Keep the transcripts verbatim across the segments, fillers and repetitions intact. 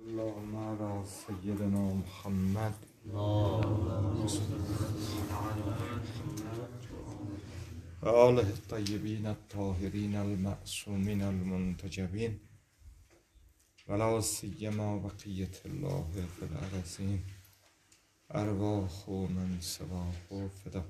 اللهم على سيدنا محمد و آله الطیبین الطاهرین المعصومین المنتجبین ولا سیما بقیة الله فی الارضین ارواح من سواه فدا.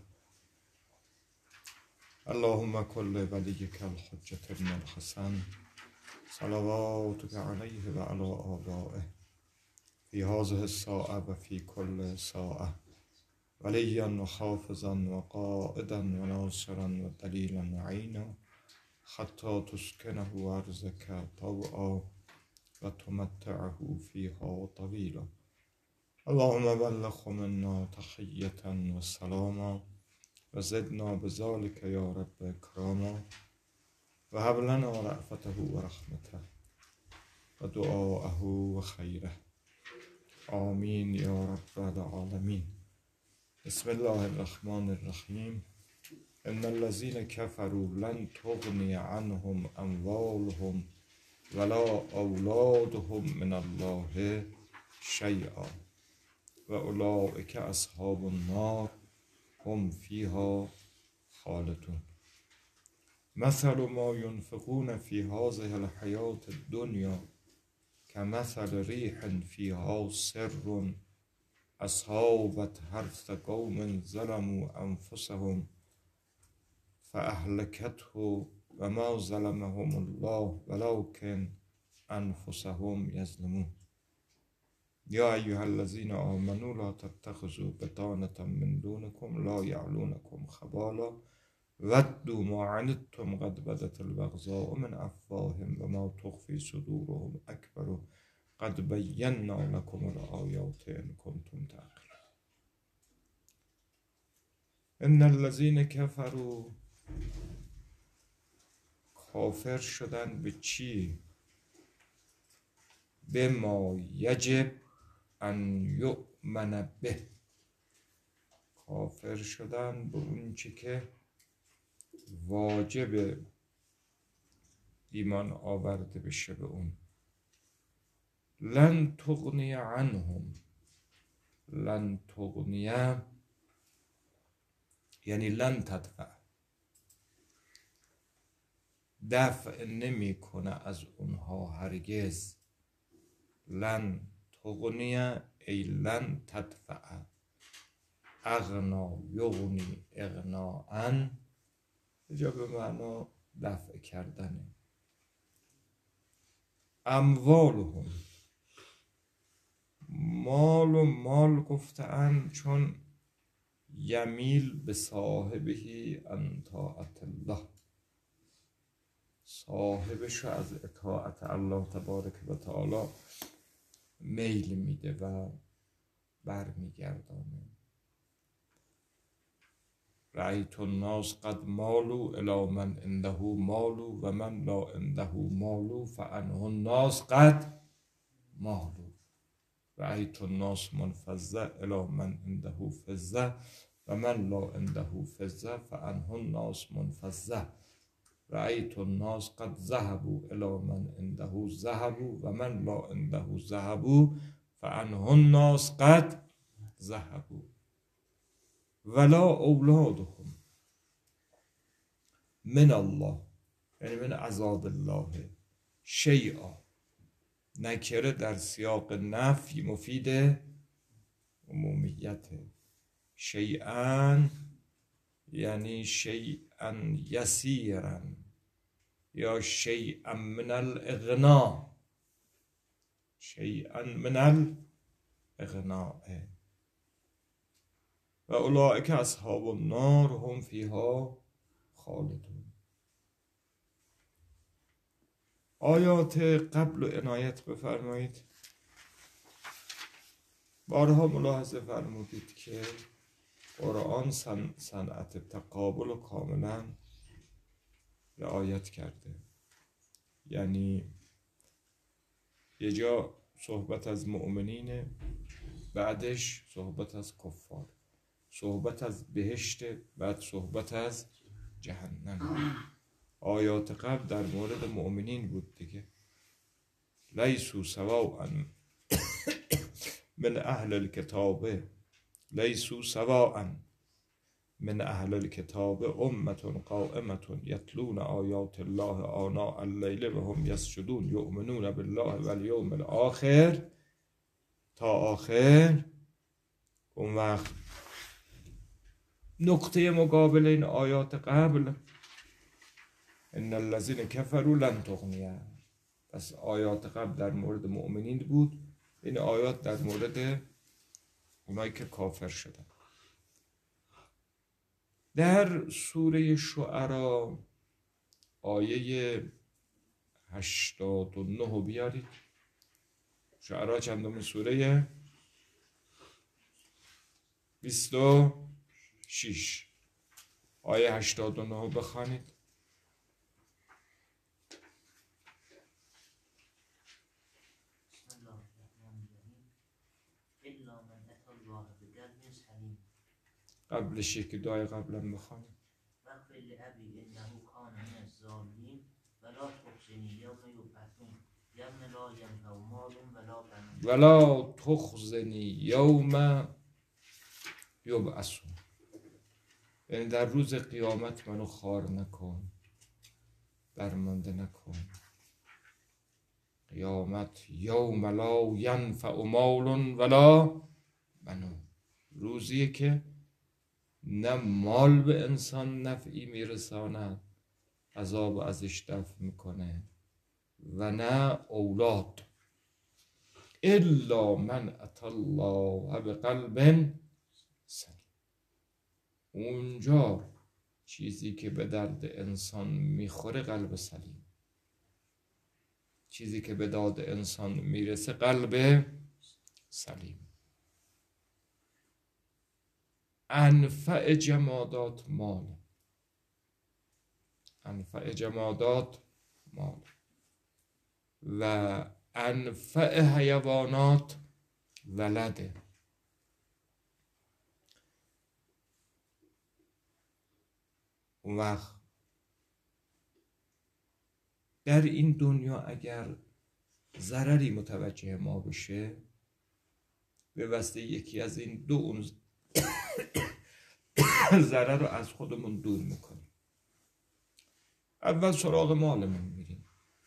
اللهم كل وليك الحجة بن الحسن صلواتك عليه وعلى آبائه في هذه الساعة وفي كل ساعة وليا وحافظا وقائدا وناصرا ودليلا وعينا حتى تسكنه أرضك طوعا وتمتعه فيها طويلا. اللهم بلغ منا تحية وسلاما وزدنا بذلك يا رب إكراما وهب لنا رأفته ورحمته ودعاءه وخيره آمين يا رب العالمين. بسم الله الرحمن الرحيم. إن الذين كفروا لن تغني عنهم أموالهم ولا أولادهم من الله شيئا وأولئك أصحاب النار هم فيها خالدون. مثل ما ينفقون في هذه الحياة الدنيا كمثل ريح فيها سر أصابت حرث قوم ظلموا أنفسهم فأهلكته وما ظلمهم الله ولكن أنفسهم يظلمون. يا أيها الذين آمنوا لا تتخذوا بطانة من دونكم لا يعلونكم خبالا ودوا ما عنتم قد بدت البغضاء من أفواههم وما تخفي صدورهم أكبر قد بينا لكم الآيات إن كنتم تعقلون. إن الذين كفروا کافر شدن به چی؟ به ما یجب ان یؤمن به، کافر شدن به اون چی که واجب ایمان آورده بشه به اون. لن تغنی عنهم، لن تغنی یعنی لن تدفع، دفع نمی کنه از اونها هرگز. لن تغنی ای لن تدفع، اغنا یغنی اغناءً، اینجا به معنا دفع کردنه. اموالهم، مال و مال گفتن چون یمیل به صاحبهی ان طاعت الله، صاحبشو از اطاعت الله تبارک و تعالی میل میده و برمیگردانه. رأیت الناس قد مالوا الی من عنده مالوا و من لا عنده مالوا فعنه الناس قد مالوا. رأیت الناس منفضة الی من عنده فضة و من لا عنده فضة فعنه الناس منفضة. رأیت الناس قد ذهبوا الی من عنده ذهبوا و من لا عنده ذهبوا فعنه الناس قد ذهبوا. ولا اولادهم من الله، یعنی من عذاب الله، شیئا، نکره در سیاق نفی مفید عمومیت. شیئا یعنی شیئا یسیرا یا شیئا من الاغنا، شیئا من الاغناء. و اولئک اصحاب النار هم فیها خالدون. آیات قبل و عنایت بفرمایید. بارها ملاحظه فرمودید که قرآن صن... صنعت تقابل و کاملا رعایت کرده. یعنی یه جا صحبت از مؤمنین، بعدش صحبت از کفار، صحبت از بهشت، بعد صحبت از جهنم. آیات قبل در مورد مؤمنین بود دیگه. لیسو سواء من اهل الكتاب لیسوا سواء من اهل الكتاب امة قائمة یتلون آیات الله آناء اللیل و هم یسجدون یؤمنون بالله والیوم الاخر تا آخر. اون وقت نقطه مقابل این آیات قبل ان الذین کفروا لن تغنی، پس آیات قبل در مورد مؤمنین بود، این آیات در مورد اونایی که کافر شدن. در سوره شعرا آیه هشتاد و نه بیارید. شعرا چندم سوره؟ بیست و شش آیه هشتاد و نه بخوانید. قبلش یکی دعای قبلا بخوانید. وغفر لأبی انه کان من الظالمین ولا تخزنی یوم یبعثون یوم لا ینفع مال ولا بنون ولا تخزنی یوم یبعثون، یعنی در روز قیامت منو خوار نکن، درمانده نکن. قیامت یوم لا ینفع مال ولا بنون، روزیه که نه مال به انسان نفعی میرساند، عذاب ازش دفع میکنه، و نه اولاد. الا من اتى الله بقلب سلیم، اونجا چیزی که به درد انسان میخوره قلب سلیم، چیزی که به داد انسان میرسه قلب سلیم. انفع جمادات مال، انفع جمادات مال و انفع حیوانات ولده. اون وقت در این دنیا اگر ضرری متوجه ما بشه، به واسطه یکی از این دو اون ضرر رو از خودمون دور میکنیم. اول سراغ مالمون میریم،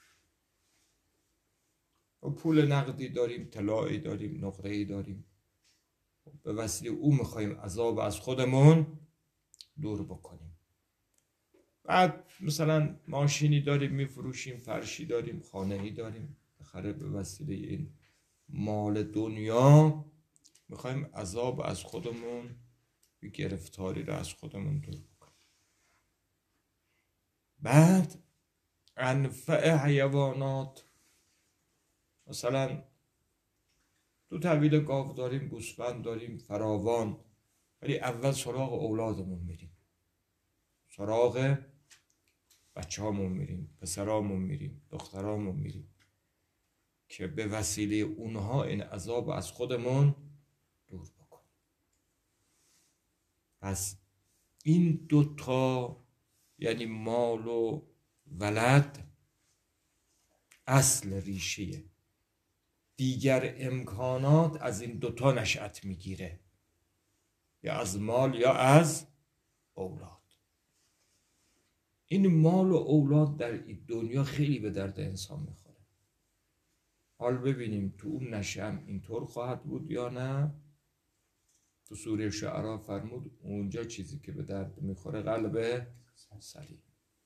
و پول نقدی داریم، طلایی داریم، نقره‌ای داریم، به وسیله او میخوایم عذاب از خودمون دور بکنیم. بعد مثلا ماشینی داریم میفروشیم، فرشی داریم، خانه‌ای داریم، بخره به وسیله این مال دنیا میخوایم عذاب از خودمون، گرفتاری رو از خودمون دور بکنیم. بعد انفع حیوانات، مثلا تو طویل گاو داریم، گوسفند داریم فراوان، ولی اول سراغ اولادمون میریم، سراغ بچه هامون میریم، پسرامون میریم، دخترامون میریم، که به وسیله اونها این عذاب از خودمون دور بکنیم. پس این دوتا یعنی مال و ولد اصل ریشه، دیگر امکانات از این دوتا نشأت میگیره، یا از مال یا از اولاد. این مال و اولاد در این دنیا خیلی به درد انسان میخوره. حال ببینیم تو اون نشأم اینطور خواهد بود یا نه. تو سوره شعرا فرمود اونجا چیزی که به درد میخوره قلب سلیم،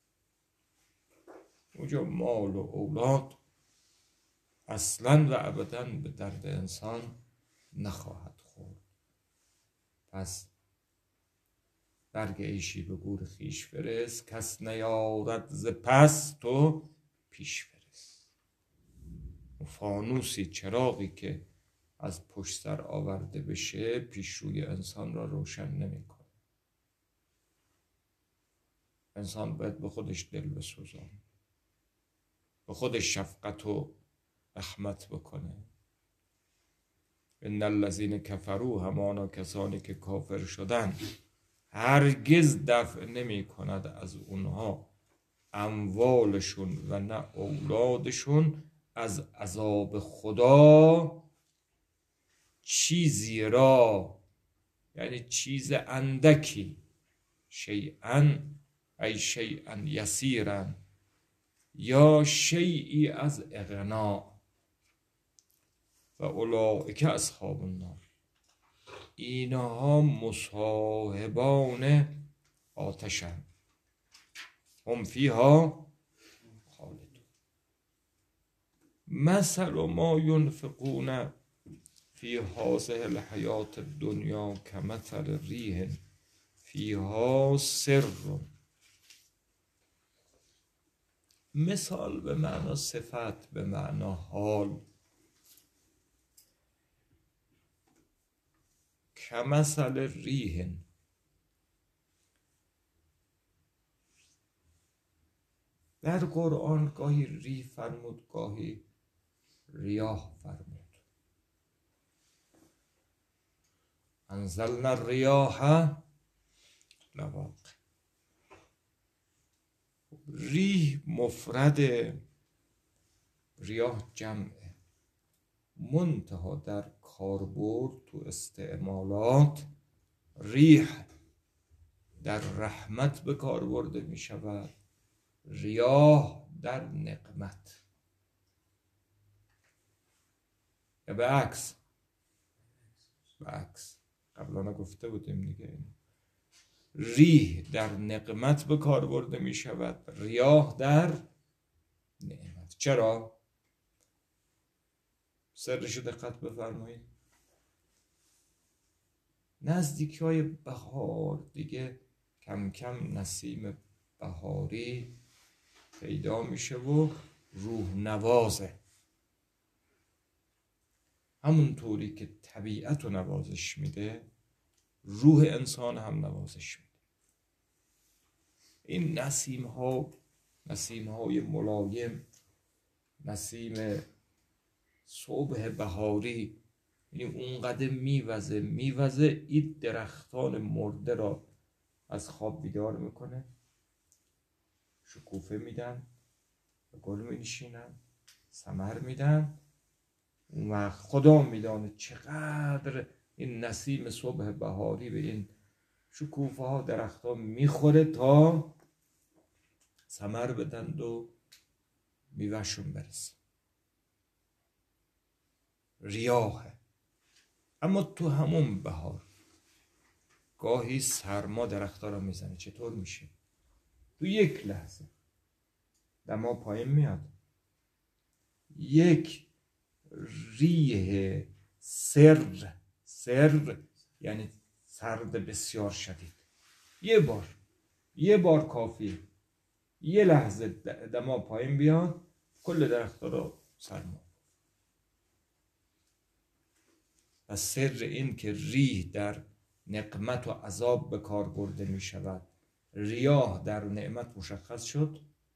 اونجا مال و اولاد اصلا و ابدا به درد انسان نخواهد خورد. پس برگ عیشی به گور خیش فرست، کس نیارد ز پس تو پیش فرست. فانوسی، چراغی که از پشت سر آورده بشه پیش روی انسان را روشن نمیکنه. انسان باید به خودش دل بسوزانه، به خودش شفقت و رحمت بکنه. ان الذین کفروا، همانا کسانی که کافر شدن، هرگز دفع نمی کند از اونها اموالشون و نه اولادشون از عذاب خدا چیزی را، یعنی چیز اندکی، شیئا ای شیئا یسیرا، یا شیئی از اغنا، و اولئک اصحاب النار، اینها مصاحبان آتشند، هم فیها خالدون. مثل ما ینفقون فی هذه الحیات الدنیا کمثل ریح فیها سر. مثال به معنا صفت، به معنا حال. کمثل ریح، در قرآن گاهی ریح فرمود، گاهی ریاح فرمود. انزلنا الریاح لواقع. ریح مفرد، ریاح جمعه، منتها در کاربرد تو استعمالات ریح در رحمت به کار برده می شود، ریاح در نقمت، یا به عکس. به عکس قبلا گفته بودیم دیگه. ریح در نقمت به کار برده می شود، ریاح در نعمت. چرا؟ سرش دقت بفرمایید. نزدیکی های بهار دیگه کم کم نسیم بهاری پیدا میشه و روح نوازه. همون طوری که طبیعت رو نوازش میده، روح انسان هم نوازش میده. این نسیم ها، نسیم های ملایم، نسیم صبح بهاری، یعنی اونقدر میوزه میوزه این درختان مرده را از خواب بیدار میکنه، شکوفه میدن، به گل مینشینن، ثمر میدن. اون وقت خدا میدانه چقدر این نسیم صبح بهاری به این شکوفه ها درخت ها میخوره تا ثمر بدند و میوهشون برسه. ریاحه. اما تو همون بهار گاهی سرما درخت ها را میزنه. چطور میشه؟ تو یک لحظه دما پایین میاد، یک ریح سر، سر یعنی سرد بسیار شدید، یه بار یه بار کافیه، یه لحظه دما پایین بیاد، کل درخت رو سرما. و سر این که ریح در نقمت و عذاب به کار برده می شود، ریاح در نعمت مشخص شد.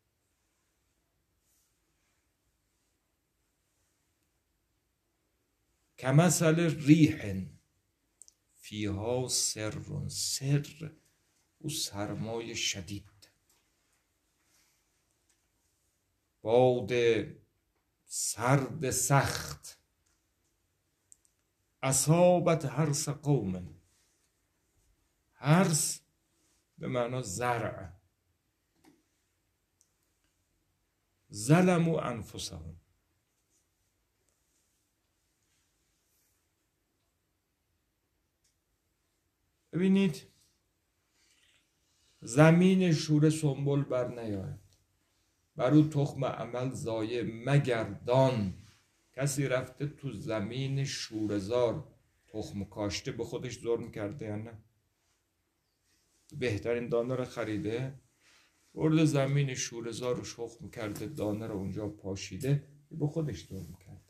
کمثل ریح فیها سر، سر او سرمای شدید، باد سرد سخت، اصابت حرث قوم. حرث به معنی زرع. ظلموا انفسهم. ببینید زمین شوره سنبل بر نیاید، بر او تخم عمل ضایع مگردان. کسی رفته تو زمین شوره‌زار تخم کاشته، به خودش ظلم کرده یا نه؟ بهترین دانه رو خریده، برده زمین شوره‌زار رو شخم کرده، دانه رو اونجا پاشیده، به خودش ظلم کرده.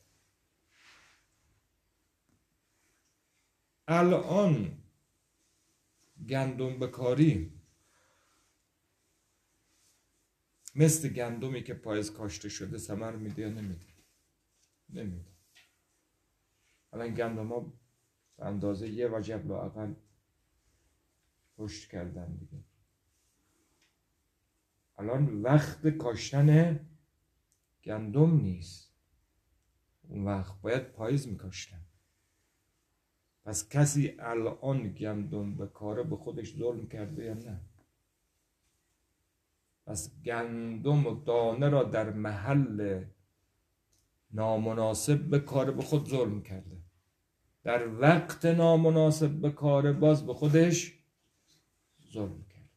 الان گندم بکاری مثل گندمی که پاییز کاشته شده ثمر میده یا نمیده؟ نمیده. الان گندم ها به اندازه یه وجب لااقل رشد کردن دیگه. الان وقت کاشتن گندم نیست، اون وقت باید پاییز میکاشتن. پس کسی الان گندم به کاره به خودش ظلم کرده یا نه؟ پس گندم و دانه را در محل نامناسب به کاره به خود ظلم کرده، در وقت نامناسب به کاره باز به خودش ظلم کرده.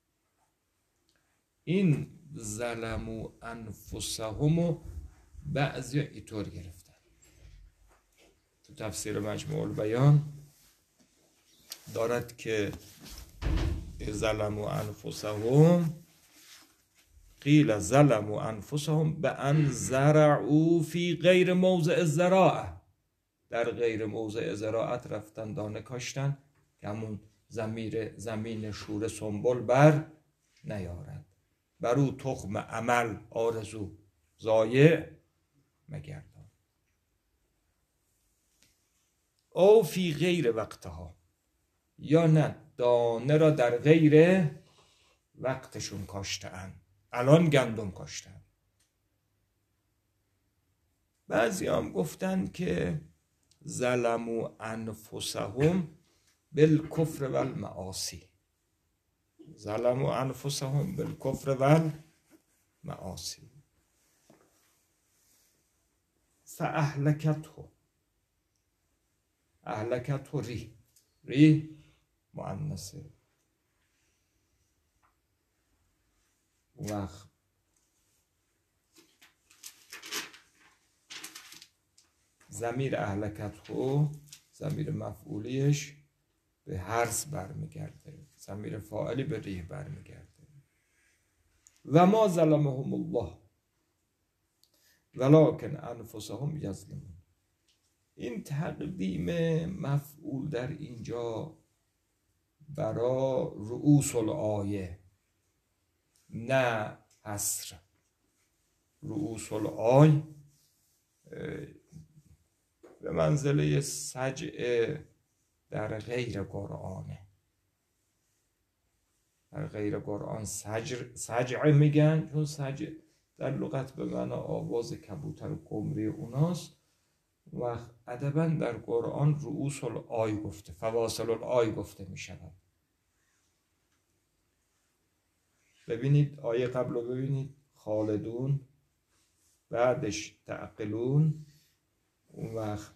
این ظلموا انفسهم و بعضی اینطور گرفتن. تو تفسیر مجموع البیان دارد که ظلموا انفسهم قیل ظلموا انفسهم به ان زرعوا فی غیر موضع الزراعه، در غیر موضع زراعت رفتن دانه کاشتن که همون زمیر زمین شور سنبل بر نیارد، بر او تخم عمل آرزو ضایع مگردان. او فی غیر وقتها، یا نه دانه را در غیر وقتشون کاشتن، الان گندم کاشتن. بعضی هم گفتن که ظلموا انفسهم بالکفر و المعاصی، ظلموا انفسهم بالکفر و المعاصی فاهلکته، اهلکته ری ری مؤنثه، وقت ضمیر اهلکته ضمیر مفعولیش به هرس برمیگرده، ضمیر فاعلی به ریح برمیگرده. و ما ظلمهم الله ولکن انفسهم یظلمون. این تقدیم مفعول در اینجا برای رؤوس الآیه نه حصر. رؤوس الآیه به منزله سجع در غیر قرآنه. در غیر قرآن سجع سجع میگن، چون سجع در لغت به معنی آواز کبوتر و قمری اوناست. و ادبا در قرآن رؤوس الآی گفته، فواصل الآی گفته میشود. ببینید آیه قبل رو ببینید، خالدون، بعدش تعقلون، اون وقت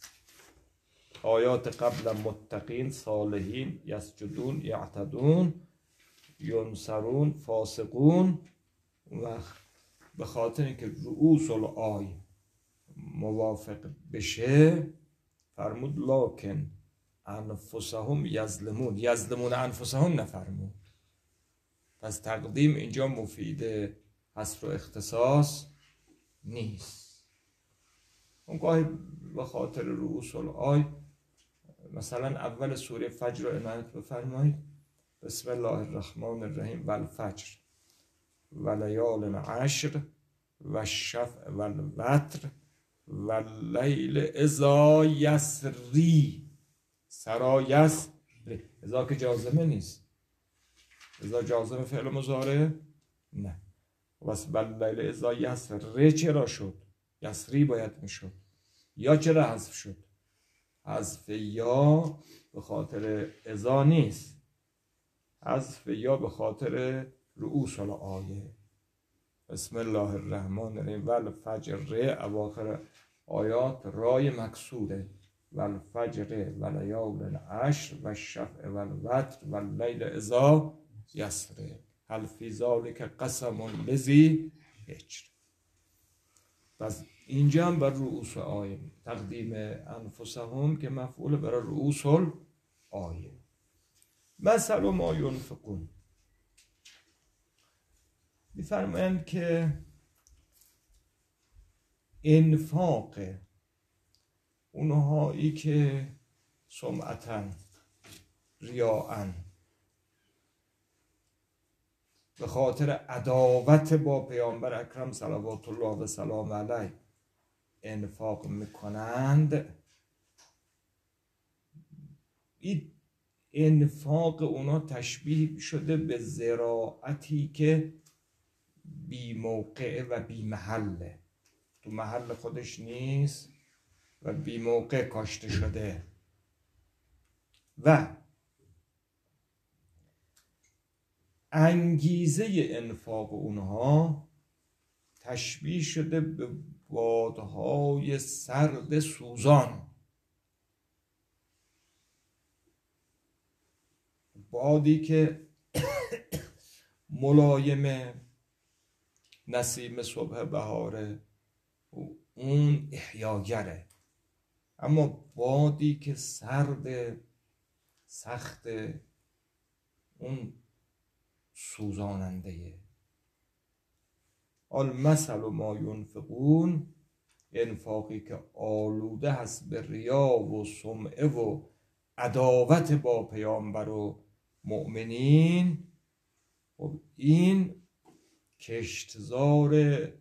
آیات قبل متقین، صالحین، یسجدون، یعتدون، ینصرون، فاسقون. اون وقت به خاطر اینکه رؤوس الآی موافق بشه فرمود لکن انفسهم یظلمون، یظلمون انفسهم نفرمود. پس تقدیم اینجا مفید حصر و اختصاص نیست. اون گاهی به خاطر رؤوس الآی مثلا اول سوره فجر رو عنایت بفرمایید، بسم الله الرحمن الرحیم و الفجر و لیال عشر و الشفع و الوتر و اللیل اذا یسری. سرا یسری، اذا که جازمه نیست، اذا جازمه فعل مضارع نه. واسه باللیل اذا یسری چرا شد؟ یسری باید میشد. یا چرا حذف شد؟ حذف یا به خاطر اذا نیست، حذف یا به خاطر رؤوس الآیه. بسم الله الرحمن الرحیم و الفجر، اواخر آیات رای مکسوره، و الفجر و لیال عشر و الشفع و الوتر و اللیل اذا یسر هل فی ذلک قسم لذی حجر. پس اینجا هم بر رؤوس آیه تقدیم انفسهم که مفعول برای رؤوس آیه. مثل ما ینفقون، می‌فرمایند که انفاق اونهایی که سمعتاً ریاءً به خاطر عداوت با پیامبر اکرم صلوات الله و سلام علیه انفاق میکنند، این انفاق اونا تشبیه شده به زراعتی که بی موقع و بی محله، تو محل خودش نیست و بی موقع کاشته شده. و انگیزه انفاق اونها تشبیه شده به بادهای سرد سوزان. بادی که ملایم، نسیم صبح بهاره، اون احیاگره. اما بادی که سرد سخت، اون سوزاننده. المثل ما ینفقون، انفاقی که آلوده هست به ریا و سمعه و عداوت با پیامبر و مؤمنین، خب این کشتزار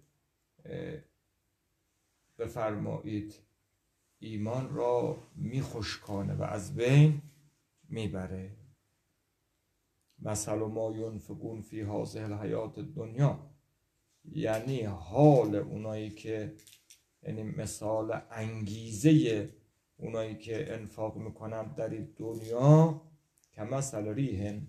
بفرمایید ایمان را میخشکانه و از بین میبره. مثل ما ینفقون فی هذه الحیات الدنیا، یعنی حال اونایی که، یعنی مثال انگیزه اونایی که انفاق میکنن در این دنیا، که مثل ریح،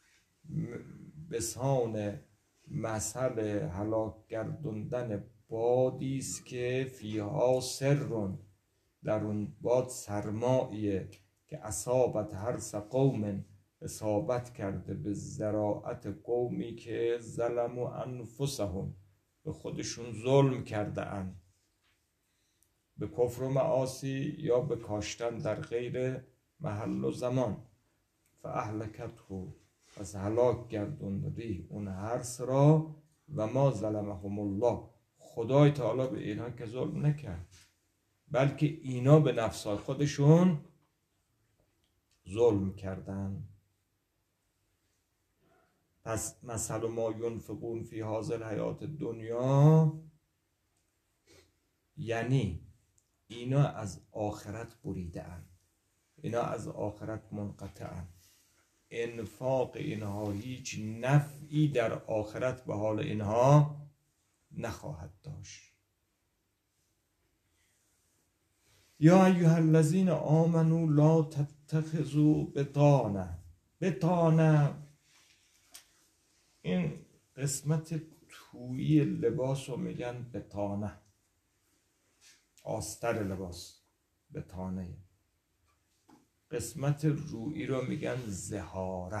بسان مثل هلاک گردوندن بادی است که فیها سر، در اون باد سرماییه، که اصابت حرث قوم، اصابت کرده به زراعت قومی که ظلموا انفسهم، به خودشون ظلم کرده اند، به کفر و معاصی یا به کاشتن در غیر محل و زمان. فاهلکته، پس هلاک گردوند ریح اون حرث را، و ما ظلمهم الله، خدای تعالی به اینها که ظلم نکرد، بلکه اینا به نفسای خودشون ظلم کردن. پس مثل ما ینفقون فی هذه الحیات الدنیا، یعنی اینا از آخرت بریده اند، اینا از آخرت منقطع اند. انفاق اینها هیچ نفعی در آخرت به حال اینها نخواهد داشت. یا ایها الذین آمنوا لا تتخذوا بطانه. بطانه این قسمت تویی لباس رو میگن بطانه، آستر لباس بطانه. قسمت رویی رو میگن زهاره،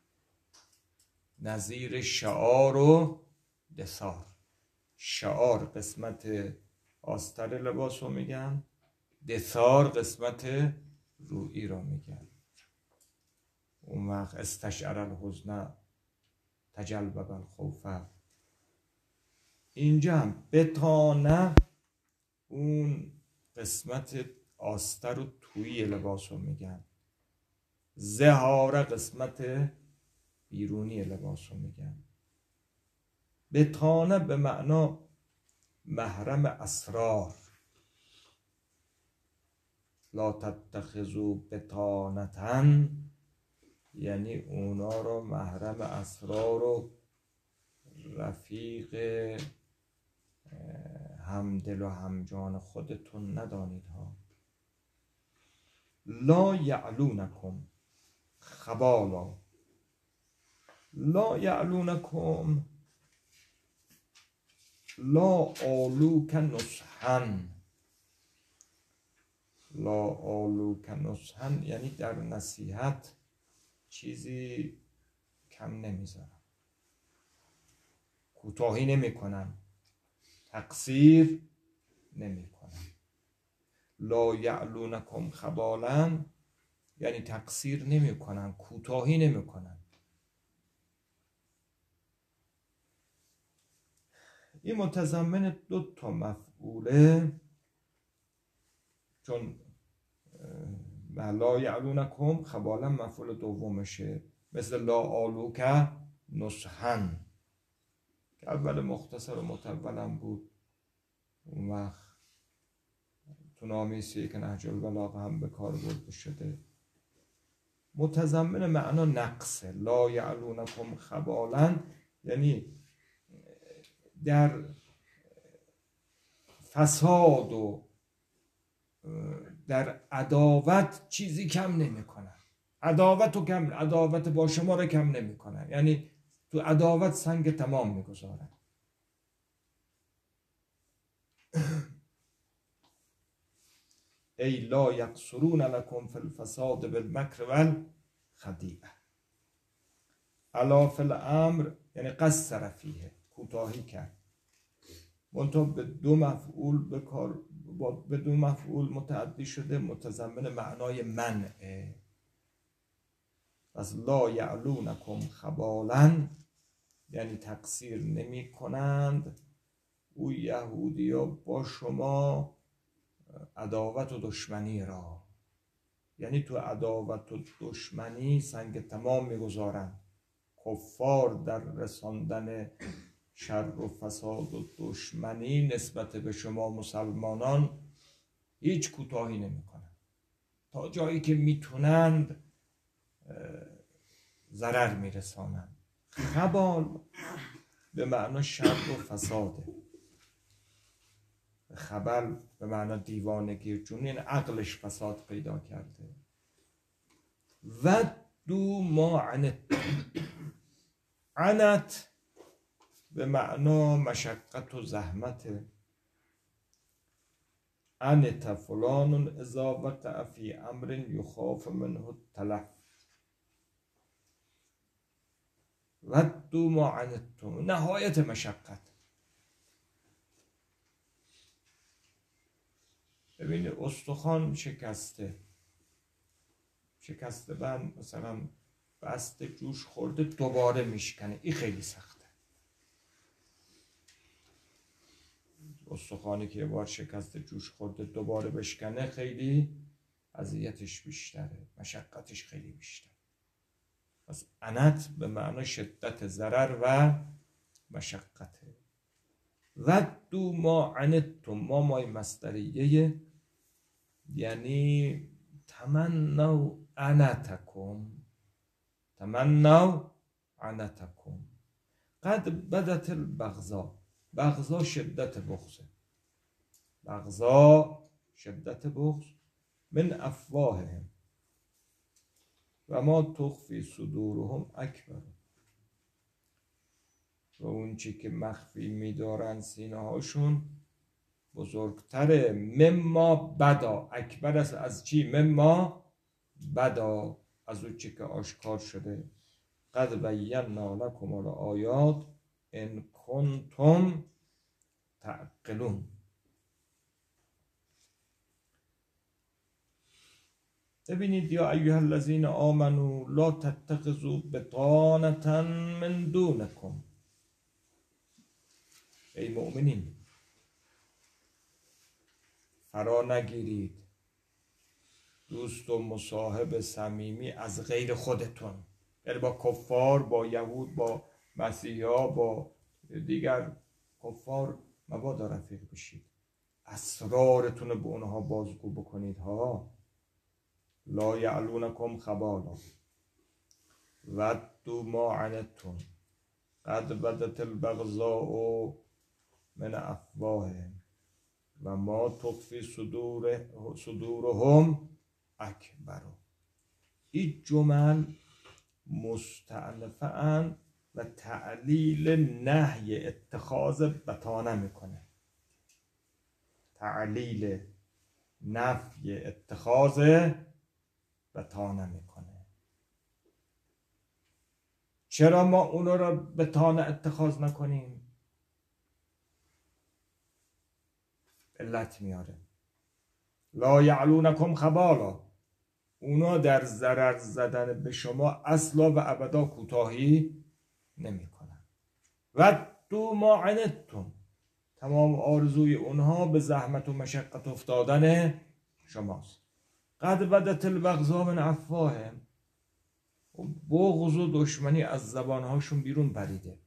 نظیر شعار و دثار. شعار قسمت آستر لباس رو میگن، دثار قسمت رویی رو میگن. اون وقت استشعر الحزن تجلبب الخوف. اینجا هم بطانه اون قسمت آستر و تویی لباس رو میگن، زهاره قسمت بیرونی لباس رو میگن. بطانه به معنا محرم اسرار. لا تتخذوا بطانة، یعنی اونا رو محرم اسرار و رفیق همدل و همجان خودتون ندانید ها. لا یعلونکم خبالا. لا یعلونکم، لا آلوک نصحا. لا آلوک نصحا یعنی در نصیحت چیزی کم نمیذارن، کوتاهی نمی کنن، تقصیر نمی کنن. لا یعلونکم خبالا یعنی تقصیر نمی کنن، کوتاهی نمی کنن. این متضمن دو تا مفعوله، چون لا یعلونکم خبالا مفعول دومشه، مثل لا آلوک نصحا که اول مختصر و مطولم بود. اون وقت تو نامیسی که نهج البلاغه هم به کار برده شده. متضمن معنا نقصه. لا یعلونکم خبالا یعنی در فساد و در عداوت چیزی کم نمی کنن. عداوت و کم عداوت با شما رو کم نمیکنن، یعنی تو عداوت سنگ تمام میگذارن. ای لا یقصرون لکم فی الفساد بالمکر والخدیعه. الا فی الامر یعنی قصر فیه، کوتاهی کرد. منتها به دو مفعول به کار به دو مفعول متعدی شده، متضمن معنای منعه. پس لا یعلونکم خبالا یعنی تقصیر نمی کنند او یهودی ها با شما عداوت و دشمنی را، یعنی تو عداوت و دشمنی سنگ تمام میگذارند. کفار در رساندن شر و فساد و دشمنی نسبت به شما مسلمانان هیچ کوتاهی نمیکنند، تا جایی که میتونند ضرر میرسانند. خبال به معنی شر و فساده، خبل به معنی دیوانگی، چون این عقلش فساد پیدا کرده. و دو ما عنت، عنت به معنی مشقت و زحمت. عنت فلان اذا وقع فی امر یخاف منه التلف. و دو ما عنتم، نهایت مشقت. ببینید استخوان شکسته شکسته بند مثلا بسته جوش خورده دوباره میشکنه، این خیلی سخته. استخوانی که یه بار شکسته جوش خورده دوباره بشکنه خیلی اذیتش بیشتره، مشقتش خیلی بیشتره. پس عنت به معنی شدت ضرر و مشقته. و دو ما عنتم، ما مای مصدریه یعنی تمنوا عنتکم، تمنوا عنتکم. قد بدت البغضا، بغضا شدت بغضه، بغضا شدت بغض. من افواههم و ما تخفی صدورهم اکبر، و اون چی که مخفی میدارن سینه هاشون بزرگتره. مما بدا، اکبر است از چی؟ مما بدا، از اون چی که آشکار شده. قد بینا لکم الآیات ان کنتم تعقلون. ببینید یا ایها الذین آمنوا لا تتخذوا بطانة من دونکم. ای مؤمنین فرا نگیرید دوست و مصاحب صمیمی از غیر خودتون، یعنی با کفار، با یهود، با مسیحا، با دیگر کفار مبادا رفیق بشید، اسرارتون رو به اونها بازگو بکنید ها. لا یعلونکم خبالا ودوا ما عنتم قد بدت البغضاء من افواههم و ما تخفی صدور صدورهم اکبر. این جمل مستأنفه ان و تعلیل نهی اتخاذ بطانه میکنه، تعلیل نفی اتخاذ بطانه میکنه. چرا ما اونو را بطانه اتخاذ نکنیم؟ علت میاره. لا یعلونکم خبالا، اونا در ضرر زدن به شما اصلا و ابدا کوتاهی نمی کنن. و دو ما عنتم، تمام آرزوی اونها به زحمت و مشقت افتادن شماست. قد بدت البغضاء من افواههم، بغض و دشمنی از زبانهاشون بیرون پریده.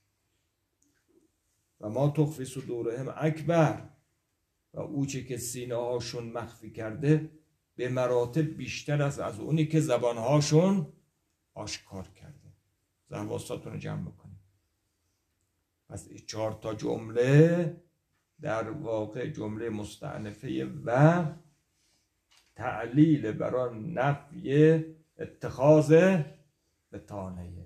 و ما تخفی صدورهم اکبر، و او چه که سینه هاشون مخفی کرده به مراتب بیشتر است از اونی که زبانهاشون آشکار کرده. زحواساتون رو جمع بکنید. پس این چهار تا جمله در واقع جمله مستأنفه و تعلیل برای نفی اتخاذ بطانه.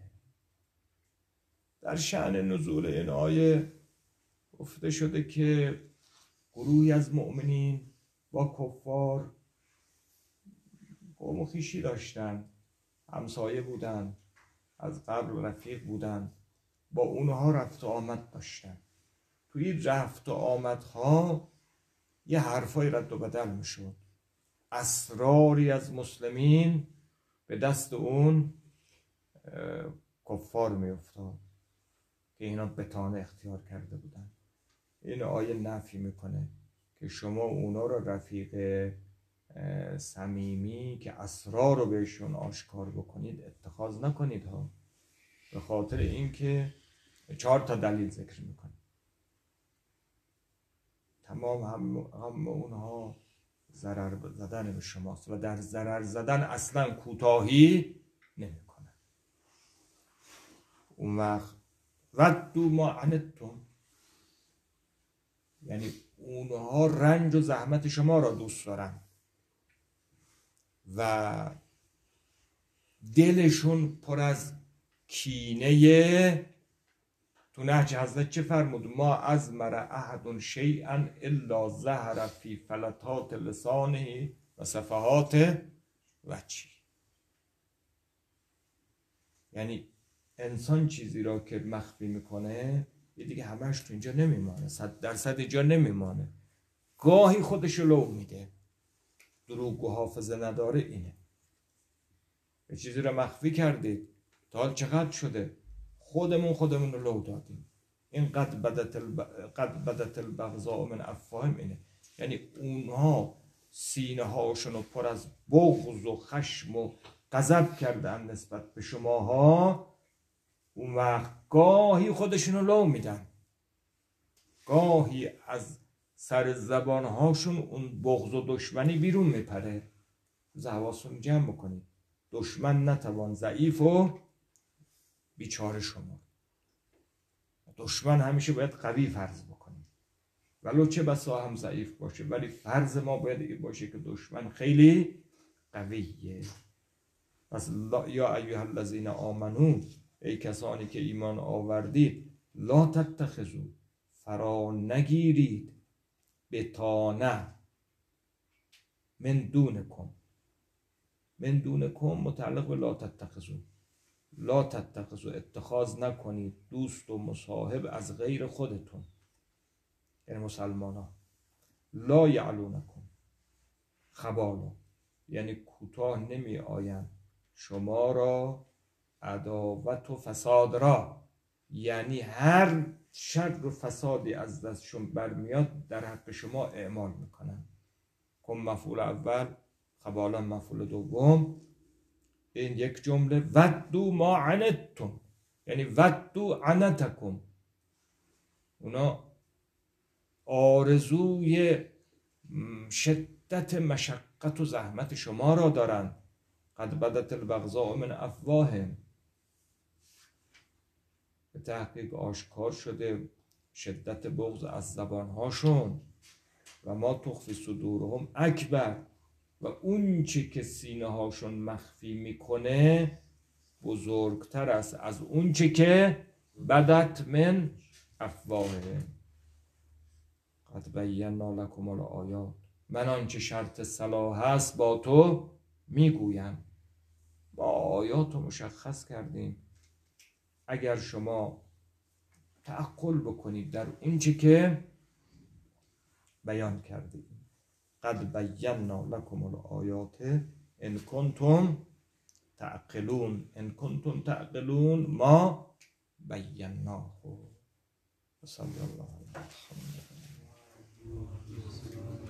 در شأن نزول این آیه گفته شده که گروهی از مؤمنین با کفار قوم و خویشی داشتن، همسایه بودن، از قبل رفیق بودن، با اونها رفت و آمد داشتن. توی رفت و آمدها یه حرفای رد و بدل میشد، اسراری از مسلمین به دست اون کفار میافتاد که اینا بتانه اختیار کرده بودن. این آیه نفی میکنه که شما اونا رو رفیق صمیمی که اسرار رو بهشون آشکار بکنید اتخاذ نکنید ها، به خاطر اینکه چهار تا دلیل ذکر میکنه. تمام هم, هم اونها ضرر زدن به شماست و در ضرر زدن اصلا کوتاهی نمیکنه. اون وقت ودوا ما عنتم، یعنی اونها رنج و زحمت شما را دوست دارن و دلشون پر از کینه. تو نهج حضرت چه فرمود؟ ما از مر احد شیئا الا ظهر فی فلتات لسانه و صفحات وجهه. یعنی انسان چیزی را که مخفی میکنه یه دیگه همش تو اینجا نمیمانه، صد درصد اینجا نمیمانه، گاهی خودش لو میده. دروغ و حافظه نداره اینه. یه چیزی را مخفی کردید، تا حال چقدر شده خودمون خودمون رو لو دادیم. این قد بدت الب... قد بدت البغضاء من افواههم اینه. یعنی اونها سینه هاشون پر از بغض و خشم و غضب کردن نسبت به شماها. اون وقت گاهی خودشون رو لو میدن، گاهی از سر زبانهاشون اون بغض و دشمنی بیرون میپره. حواستون جمع بکنید، دشمن نتوان ضعیف و بیچاره شما. دشمن همیشه باید قوی فرض بکنیم، ولو چه بسا هم ضعیف باشه، ولی فرض ما باید این باشه که دشمن خیلی قویه. پس یا ایها الذین آمنو، ای کسانی که ایمان آوردید، لا تتخذوا، فرا نگیرید، بطانه، من دونکم. من دونکم متعلق به لا تتخذوا، لا تتخذوا، اتخاذ نکنید دوست و مصاحب از غیر خودتون، یعنی مسلمان ها. لا یعلونکم خبالا، یعنی کوتاه نمی آیند شما را عداوت و فساد را، یعنی هر شر و فسادی از دستشون برمیاد در حق شما اعمال میکنن. کم مفعول اول، خبالا مفعول دوم. این یک جمله. ودوا ما عنتم، یعنی ودوا عنتکم، اونا آرزوی شدت مشقت و زحمت شما را دارن. قد بدت البغضاء من افواههم، به تحقیق آشکار شده شدت بغض از زبانهاشون. و ما تخفی صدورهم اکبر، و اون چی که سینه هاشون مخفی میکنه بزرگتر است از اون چی که بدت من افواههم. قد بینا لکم الآیات، من آنچه شرط صلاح است با تو میگویم. با آیات رو مشخص کردیم. اگر شما تعقل بکنید در اون چی که بیان کردید. قد بینا لکم الآیات ان کنتم تعقلون، ان کنتم تعقلون ما بیناه. صلی الله علیه و سلم.